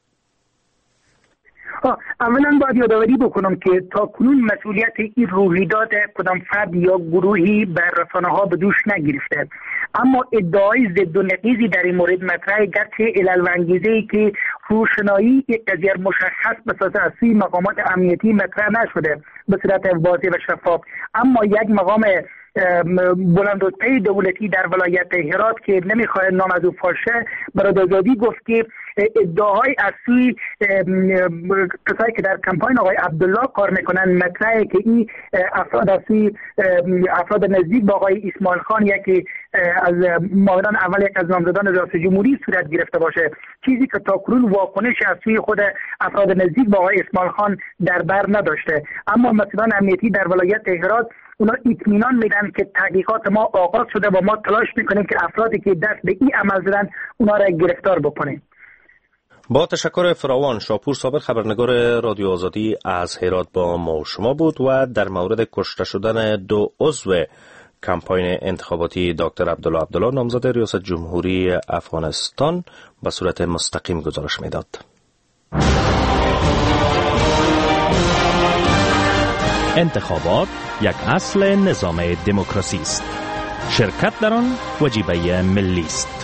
Speaker 16: اولا باید یادآوری بکنم که تا کنون مسئولیت این رویداد کدام فرد یا گروهی بر رسانه‌ها به دوش نگرفته، اما ادعای ضد و نقیضی در این مورد مطرحه، گرچه علل و انگیزه‌ای که روشنایی یک قضیه مشخص به اساس از سوی مقامات امنیتی مطرح نشده به صورت واضح و شفاف، اما یک مقام بلندرتبه دولتی در ولایت هرات که نمیخواد نام از او فاشه برای آزادی گفت که ادعاهای از سوی کسایی که در کمپاین آقای عبدالله کار میکنن مطرحه که این افراد از سوی افراد نزدیک با آقای اسماعیل خان، یکی از معاونان اول یک از نامزدان ریاست جمهوری صورت گرفته باشه، چیزی که تا کنون واکنش از سوی خود افراد نزدیک با آقای اسماعیل خان در بر نداشته. اما مسئولان امنیتی در ولایت هرات اونا اطمینان میدن که تحقیقات ما آغاز شده و ما تلاش میکنیم که افرادی که دست به این عمل زدن اونا را گرفتار بکنیم.
Speaker 1: با تشکر فراوان. شاپور صابر خبرنگار رادیو آزادی از هرات با ما و شما بود و در مورد کشته شدن دو عضو کمپاین انتخاباتی دکتر عبدالله نامزد ریاست جمهوری افغانستان به صورت مستقیم گزارش میداد.
Speaker 17: انتخابات یک اصل نظام دموکراسی است. شرکت در آن وجیبه ملی است.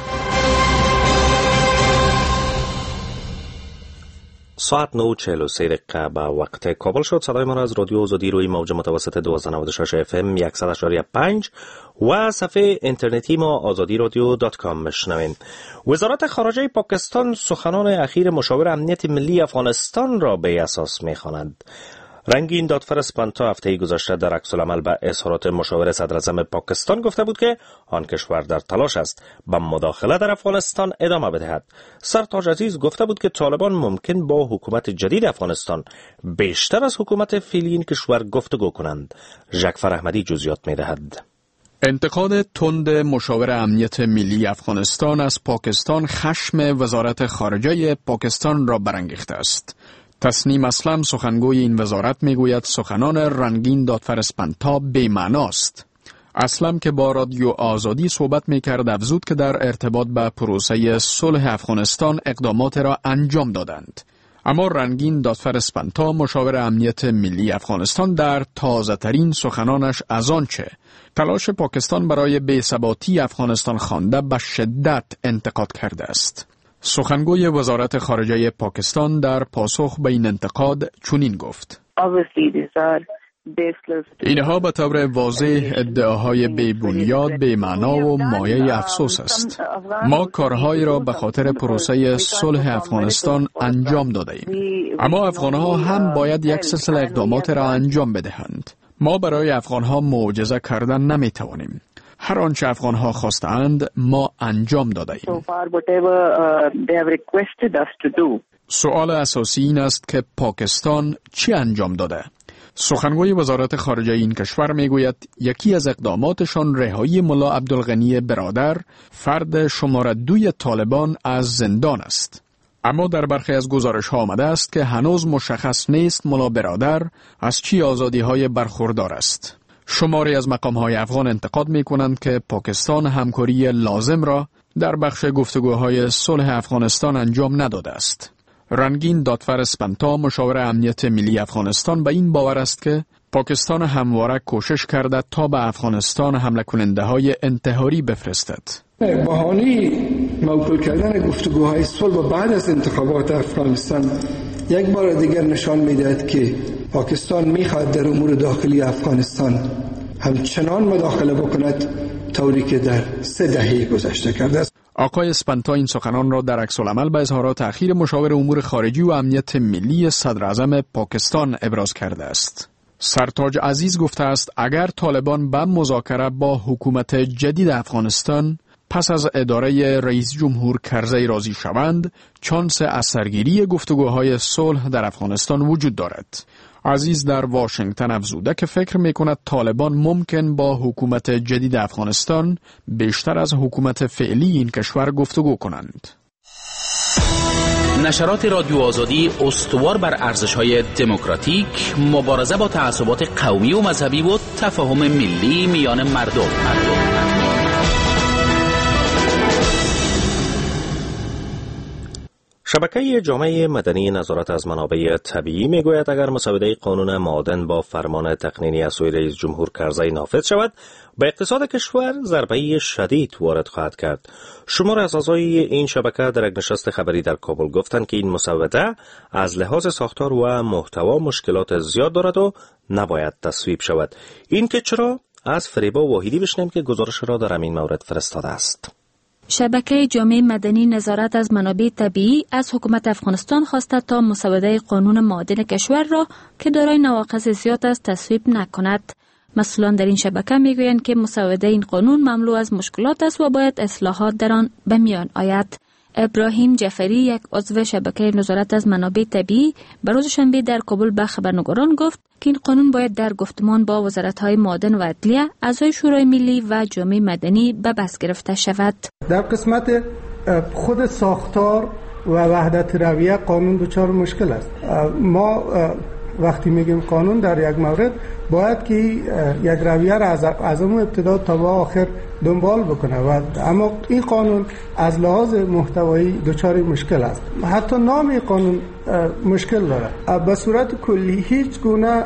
Speaker 1: ساعت 9:43 به وقت کابل شد. صدای ما را از رادیو آزادی روی موج متوسط 1296 FM 100.5 و صفحه اینترنتی ما azadiradyo.com میشنوین. وزارت خارجه پاکستان سخنان اخیر مشاور امنیت ملی افغانستان را به اساس می‌خواند. رنگین دادفر اسپانتا هفته گذشته در عکس‌العمل به اظهارات مشاور صدراعظم پاکستان گفته بود که آن کشور در تلاش است به مداخله در افغانستان ادامه بدهد. سرتاج عزیز گفته بود که طالبان ممکن با حکومت جدید افغانستان بیشتر از حکومت فعلی این کشور گفتگو کنند. ژکفر احمدی جزئیات می‌دهد.
Speaker 12: انتقاد تند مشاور امنیت ملی افغانستان از پاکستان خشم وزارت خارجه پاکستان را برانگیخته است. تسنیم اسلم سخنگوی این وزارت میگوید سخنان رنگین دادفر اسپانتا بی‌معناست. اسلم که با رادیو آزادی صحبت میکرد افزود که در ارتباط به پروسه صلح افغانستان اقدامات را انجام دادند. اما رنگین دادفر اسپانتا مشاور امنیت ملی افغانستان در تازه ترین سخنانش از آنچه تلاش پاکستان برای بی‌ثباتی افغانستان خوانده به شدت انتقاد کرده است. سخنگوی وزارت خارجه پاکستان در پاسخ به این انتقاد چنین گفت: اینها به طور واضح ادعاهای بی‌بنیاد، بی‌معنا و مایه افسوس است. ما کارهایی را به خاطر پروسه صلح افغانستان انجام داده ایم. اما افغانها هم باید یک سلسله اقدامات را انجام بدهند. ما برای افغانها معجزه کردن نمی توانیم. هر آنچه افغانها خواستند ما انجام داده ایم. سؤال اساسی این است که پاکستان چی انجام داده؟ سخنگوی وزارت خارجه این کشور میگوید یکی از اقداماتشان رهایی ملا عبدالغنی برادر، فرد شماره 2 طالبان از زندان است. اما در برخی از گزارش‌ها آمده است که هنوز مشخص نیست ملا برادر از چی آزادی‌های برخوردار است. شماری از مقام‌های افغان انتقاد می‌کنند که پاکستان همکاری لازم را در بخش گفتگوهای صلح افغانستان انجام نداده است. رنگین دادفر اسپنتا، مشاور امنیت ملی افغانستان، به این باور است که پاکستان همواره کوشش کرده تا به افغانستان حمله کننده‌های انتحاری بفرستد.
Speaker 18: بهانه موکول کردن گفتگوهای صلح و بعد از انتخابات افغانستان یک بار دیگر نشان می‌دهد که پاکستان می‌خواهد در امور داخلی افغانستان همچنان مداخله بکند طوری که در 3 دهه گذشته کرده است.
Speaker 12: آقای اسپنتا این سخنان را در عکس‌العمل به اظهارات اخیر مشاور امور خارجی و امنیت ملی صدر اعظم پاکستان ابراز کرده است. سرتاج عزیز گفته است اگر طالبان به مذاکره با حکومت جدید افغانستان پس از اداره رئیس جمهور کرزی راضی شوند، چانس اثرگیری گفتگوهای صلح در افغانستان وجود دارد. عزیز در واشنگتن افزوده که فکر می‌کند طالبان ممکن با حکومت جدید افغانستان بیشتر از حکومت فعلی این کشور گفتگو کنند.
Speaker 19: نشرات رادیو آزادی استوار بر ارزش‌های دموکراتیک، مبارزه با تعصبات قومی و مذهبی و تفاهم ملی میان مردم.
Speaker 1: شبکه جامعه مدنی نظارت از منابع طبیعی میگوید اگر مسوده قانون معادن با فرمان تقنینی از سوی رئیس جمهور کرزی نافذ شود، به اقتصاد کشور ضربه شدید وارد خواهد کرد. شمار از اعضای این شبکه در یک نشست خبری در کابل گفتند که این مسوده از لحاظ ساختار و محتوا مشکلات زیاد دارد و نباید تصویب شود. این که چرا؟ از فریبا واحدی بشنویم که گزارش را در این مورد فرستاده است.
Speaker 20: شبکه جامعه مدنی نظارت از منابع طبیعی از حکومت افغانستان خواسته تا مسوده قانون معادن کشور را که دارای نواقص زیاد است تصویب نکند. مسئولان در این شبکه میگویند که مسوده این قانون مملو از مشکلات است و باید اصلاحات در آن به میان آید. ابراهیم جعفری، یک عضو شبکه نظارت از منابع طبیعی، به روز شنبه در کابل به خبرنگاران گفت که این قانون باید در گفتمان با وزارت‌های معادن و عدلیه، اعضای شورای ملی و جامعه مدنی به بحث گرفته شود.
Speaker 18: در قسمت خود ساختار و وحدت رویه قانون دچار مشکل است. ما وقتی میگیم قانون در یک مورد باید که یک رویه را از اون ابتدا تا به آخر دنبال بکنه و اما این قانون از لحاظ محتوایی دچار مشکل است. حتی نام قانون مشکل داره. به صورت کلی هیچ گونه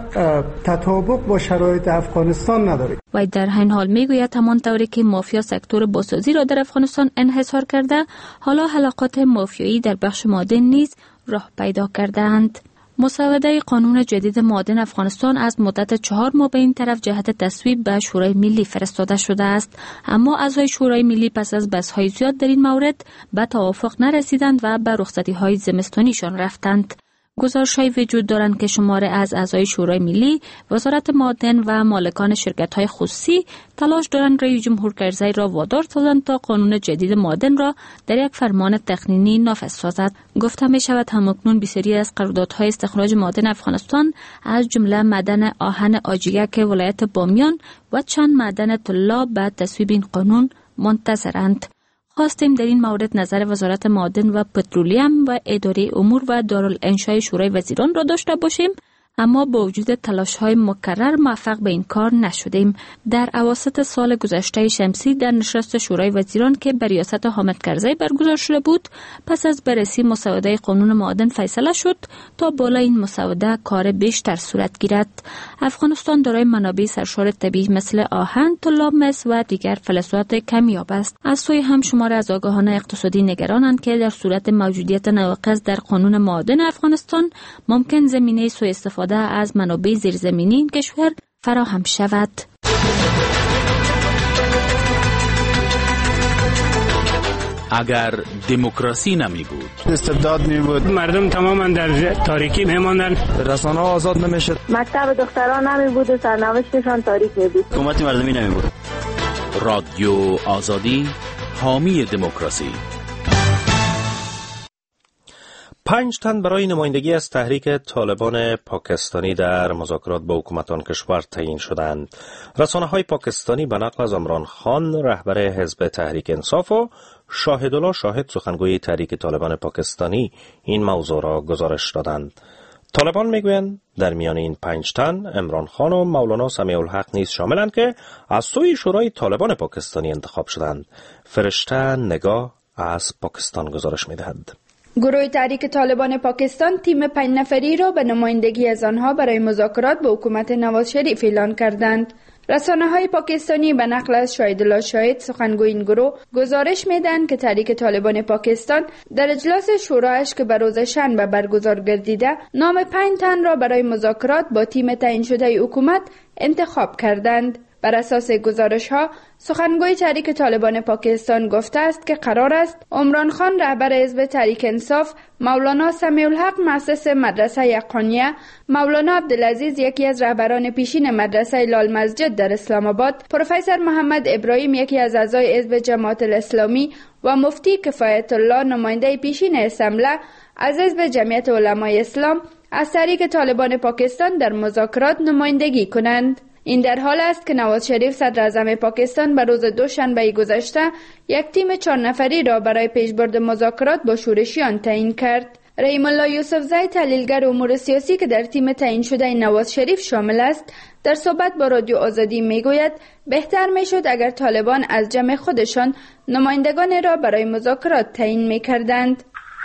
Speaker 18: تطابق با شرایط افغانستان نداره.
Speaker 20: و در این حال میگوید همان طوری که مافیا سکتور بازسازی را در افغانستان انحصار کرده، حالا حلقات مافیایی در بخش معادن نیز راه پیدا کردند. مسوده قانون جدید معادن افغانستان از مدت 4 ماه به این طرف جهت تصویب به شورای ملی فرستاده شده است، اما اعضای شورای ملی پس از بحث‌های زیاد در این مورد به توافق نرسیدند و به رخصتی‌های زمستانیشان رفتند. گزارش‌های وجود دارند که شماره از اعضای شورای ملی، وزارت معادن و مالکان شرکت‌های خصوصی تلاش دارند رئیس جمهور کرزی را وادار سازند تا قانون جدید معادن را در یک فرمان تقنینی نافذ سازد. گفته می‌شود همکنون بسیاری از قراردادهای استخراج معادن افغانستان از جمله معدن آهن آجیک ولایت بامیان و چند معدن طلا به تصویب این قانون منتظرند. خواستیم در این مورد نظر وزارت معادن و پترولیم و اداره امور و دارالانشای شورای وزیران را داشته باشیم، اما با وجود تلاش‌های مکرر موفق به این کار نشدیم. در اواسط سال گذشته شمسی در نشست شورای وزیران که بر ریاست حامد کرزی برگزار شده بود، پس از بررسی مسوده قانون معادن فیصله شد تا بالا این مسوده کار بیشتر صورت گیرد. افغانستان دارای منابع سرشار طبیعی مثل آهن، طلا، مس و دیگر فلزات کمیاب است. از سوی هم شمار از آگاهان اقتصادی نگرانند که در صورت موجودیت نواقص در قانون معادن افغانستان ممکن زمینه سوء استفاده از منابع زیرزمینی این کشور فراهم شود.
Speaker 19: اگر دموکراسی نمی بود،
Speaker 21: استبداد می بود،
Speaker 22: مردم تماما در تاریکی می ماندن،
Speaker 21: رسانه ها آزاد نمی شد،
Speaker 23: مکتب دختران نمی بود و سرنوشتشان تاریک می بود،
Speaker 21: حکومت مردمی نمی بود.
Speaker 19: رادیو آزادی، حامی دموکراسی.
Speaker 1: 5 تن برای نمایندگی از تحریک طالبان پاکستانی در مذاکرات با حکومت آن کشور تعیین شدند. رسانه‌های پاکستانی به نقل از عمران خان رهبر حزب تحریک انصاف و شاهدالله شاهد سخنگوی تحریک طالبان پاکستانی این موضوع را گزارش دادند. طالبان میگویند در میان این 5 تن عمران خان و مولانا سمیع الحق نیز شاملند که از سوی شورای طالبان پاکستانی انتخاب شدند. فرشته نگاه از پاکستان گزارش می‌دهد.
Speaker 2: گروه تحریک طالبان پاکستان تیم 5 نفری را به نمایندگی از آنها برای مذاکرات با حکومت نواز شریف اعلان کردند. رسانه‌های پاکستانی به نقل از شاهدالله شاهد سخنگوی این گروه گزارش می‌دهند که تحریک طالبان پاکستان در اجلاس شورایش که به روز شنبه برگزار گردیده نام 5 تن را برای مذاکرات با تیم تعیین شده حکومت انتخاب کردند. بر اساس گزارش‌ها سخنگوی تحریک طالبان پاکستان گفته است که قرار است عمران خان رهبر حزب تحریک انصاف، مولانا سمیع الحق مؤسس مدرسه یقانیه، مولانا عبدالعزیز یکی از رهبران پیشین مدرسه لال مسجد در اسلام آباد، پروفسور محمد ابراهیم یکی از اعضای حزب جماعت الاسلامی و مفتی کفایت الله نماینده پیشین اسمبله از حزب جمعیت علمای اسلام از تحریک طالبان پاکستان در مذاکرات نمایندگی کنند. این در حال است که نواز شریف صدر اعظم پاکستان به روز دوشنبه گذشته یک تیم 4 نفری را برای پیشبرد مذاکرات با شورشیان تعیین کرد. رحیم الله یوسفزی تحلیلگر امور سیاسی که در تیم تعیین شده نواز شریف شامل است، در صحبت با رادیو آزادی میگوید بهتر میشد اگر طالبان از جمع خودشان نمایندگان را برای مذاکرات تعیین میکردند.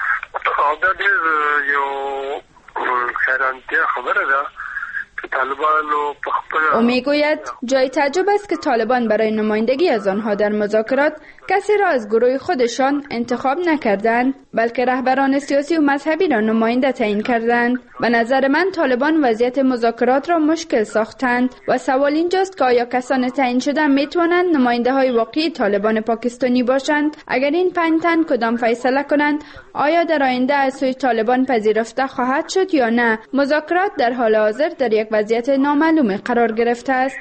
Speaker 2: او میگوید جای تعجب است که طالبان برای نمایندگی از آنها در مذاکرات کسی را از گروه خودشان انتخاب نکردند، بلکه رهبران سیاسی و مذهبی را نماینده تعیین کردند. به نظر من طالبان وضعیت مذاکرات را مشکل ساختند و سوال اینجاست که آیا کسان تعیین شده میتوانند نماینده های واقعی طالبان پاکستانی باشند؟ اگر این 5 تن کدام فیصله کنند آیا در آینده از سوی طالبان پذیرفته خواهد شد یا نه؟ مذاکرات در حال حاضر در یک وضعیت نامعلوم قرار گرفته است.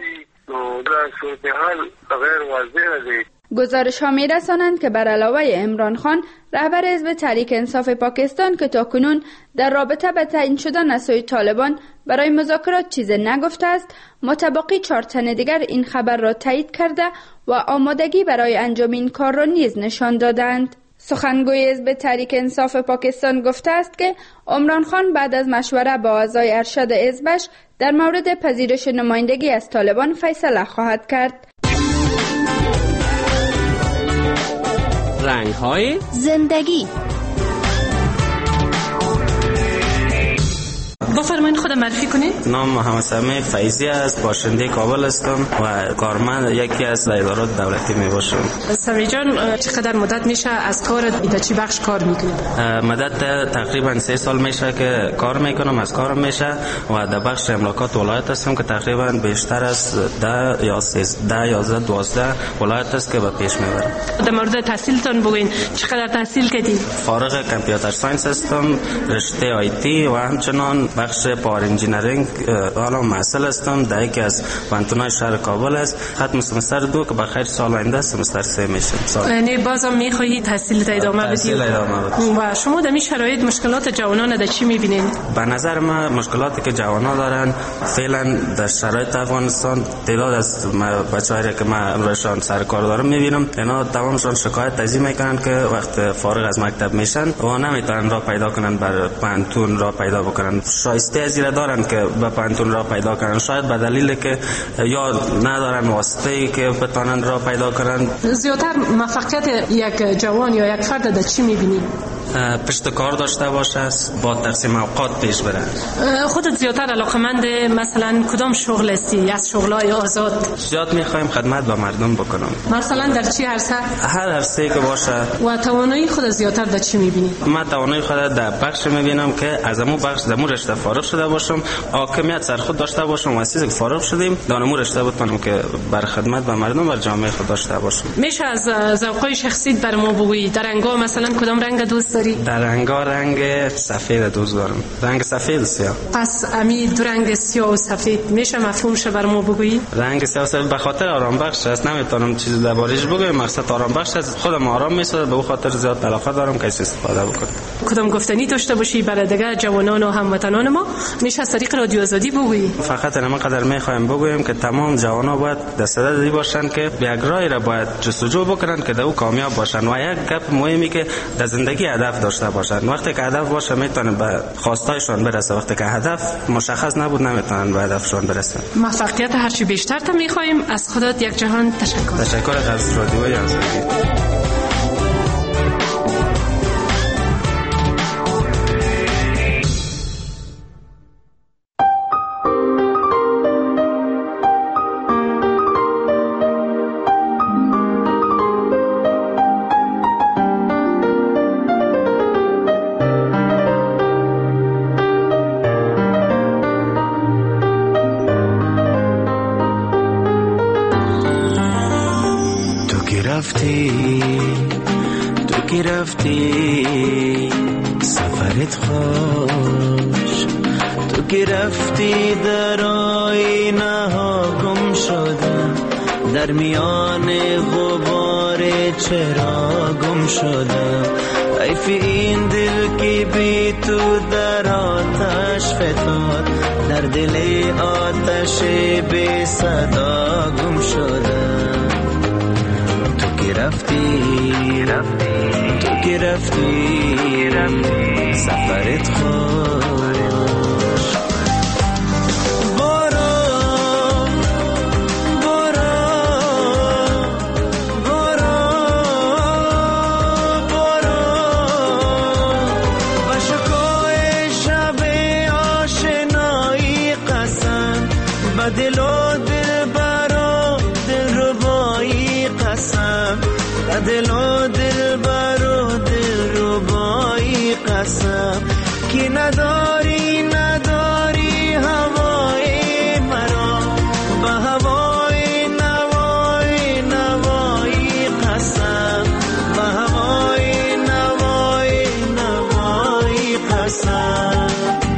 Speaker 2: گزارش ها می رسانند که بر علاوه عمران خان رهبر حزب تحریک انصاف پاکستان که تاکنون در رابطه به تعیین شدن از سوی طالبان برای مذاکرات چیز نگفته است، متبقی 4 تن دیگر این خبر را تایید کرده و آمادگی برای انجام این کار را نیز نشان دادند. سخنگوی حزب تحریک انصاف پاکستان گفته است که عمران خان بعد از مشوره با اعضای ارشد حزبش در مورد پذیرش نمایندگی از طالبان فیصله خواهد کرد.
Speaker 19: رنگ‌های
Speaker 20: زندگی.
Speaker 7: بفرمایید خودم معرفی کنید.
Speaker 11: نام محمد سمیع فیضی است، باشنده کابل هستم و کارمند یکی از ادارات دولتی می باشم.
Speaker 7: سمیع جان چقدر مدت میشه از کار در چی بخش کار میکنید؟
Speaker 11: مدت تقریبا 3 سال میشه که کار میکنم، از کارم میشه و در بخش املاکات ولایت هستم که تقریبا بیشتر از 10 یا 13 یا 12 ولایت است که به پیش میبرم.
Speaker 7: در مورد تحصیلتون بگوین چقدر تحصیل کردید؟
Speaker 11: فارغ کامپیوتر ساینس هستم، رشته آیتی و همچنان بخش پاور انجینیرینگ حالا محصل هستم در یکی از پانتونای شهر کابل است. ختم سمستر 2 که بخیر سال آینده سمستر 3 میشه.
Speaker 7: یعنی بازم میخواهید تحصیل ادامه بدید؟ و شما در این شرایط مشکلات جوانان در چی میبینید؟
Speaker 11: به نظر من مشکلاتی که جوانان دارن فعلا در شرایط افغانستان تعداد از بچه‌هایی که من امروزشان سر کار دارم میبینم اینا تمامشون شکایت از این میکنن که وقت فارغ از مکتب میشن و نمیتونن راه پیدا کنن بر پانتون راه پیدا بکنن. شایسته از این دارن که به پانتون راه پیدا کنن، شاید به دلیل که یا ندارن واسطه‌ای که بتونن راه پیدا کنن.
Speaker 7: زیادتر موفقیت یک جوان یا یک فرد در چی میبینید؟
Speaker 11: پشت کار داشته باشه، با تقسیم اوقات پیش بره.
Speaker 7: خودت زیادتر علاقمند مثلا کدام شغل هستی از شغلای آزاد؟
Speaker 11: زیاد میخوایم خدمت به مردم بکنم.
Speaker 7: مثلا در چی عرصه؟
Speaker 11: هر عرصه‌ای که باشه.
Speaker 7: و توانایی خودت زیادتر در چی میبینی؟
Speaker 11: من توانایی خودت در بخش میبینم که از امو بخش دمو رشته فارغ شده باشم، حاکمیت سر خود داشته باشم و چیزی که فارغ شدیم دانمو رشته بتونم که بر خدمت به مردم و جامعه خود داشته باشم.
Speaker 7: میشه از ذوقای شخصیت بر ما بگویی؟ در رنگا مثلا کدام رنگ دوست داری؟
Speaker 11: در رنگ سفید دوست دارم. رنگ سفید سیاه.
Speaker 7: پس امی دو رنگ سیاه و سفید میشه مفهومش بر ما بگویی؟
Speaker 11: رنگ سیاه و سفید به خاطر آرام بخش است. نمیتونم چیزی دربارش بگم. مقصد آرام بخش است. خودم آرام میسازه، به اون خاطر زیاد علاقه دارم که استفاده بکنم.
Speaker 7: کدام گفتنی داشته باشی برای دیگر جوانان و هموطنان ما میشه از طریق رادیو آزادی بگویی؟
Speaker 11: فقط من قدر میخوایم بگویم که تمام جوانا باید دسترسی باشن که یک راهی را باید جستجو بکنن که در او کامیاب باشن و یک گپ مهمی که در زندگی هدف داشته باشن. وقتی که هدف باشه میتونن به خواستایشون برسه، وقتی که هدف مشخص نبود نمیتونن به هدفشون برسن.
Speaker 7: موفقیت هرچی بیشتر تا میخوایم. از خودت یک جهان تشکر
Speaker 11: از رادیوی آزادی.
Speaker 4: تو رفتی سفرت خوش، تو که رفتی در آینه ها گم شدم، در میان غبار چرا گم شدم. حیف این دل که بی تو در آتش فتاد، در دل آتش بی صدا گم شدم. تو که رفتی سفرت خوش. دل و دل برا دل ربایی قسم، دل و دل برا دل ربایی قسم، که نداری هوای مرا، به هوای نوای قسم، به هوای نوای قسم.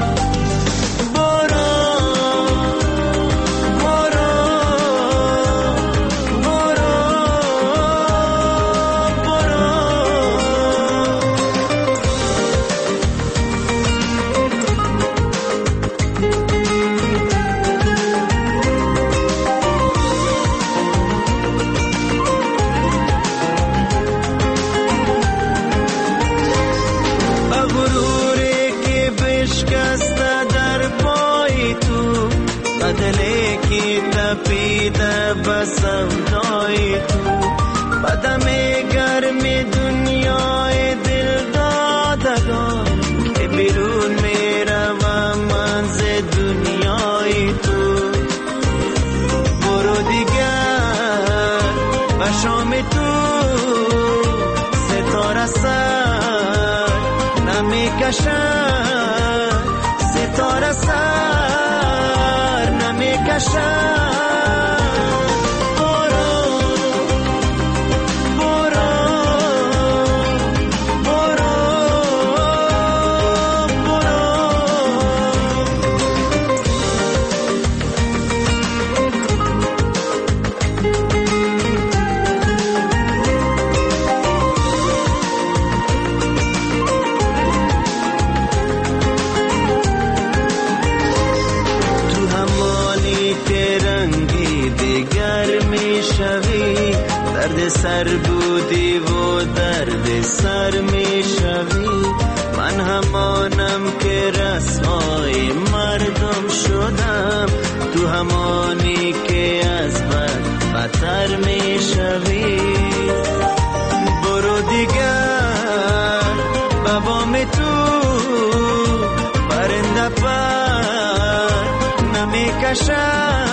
Speaker 4: بسم دای تو بدم گرم دنیای دل دادگان، که بیرون میروم من ز دنیای تو. برو دیگر به شام تو ستاره سر نمیکشد، ستاره سر نمیکشد. درد سر بودی و درد سر می شوی، من همانم که رسوای مردم شدم، تو همانی که از بد بدتر می شوی. برو دیگر بابام تو پرنده پر نمی کشم،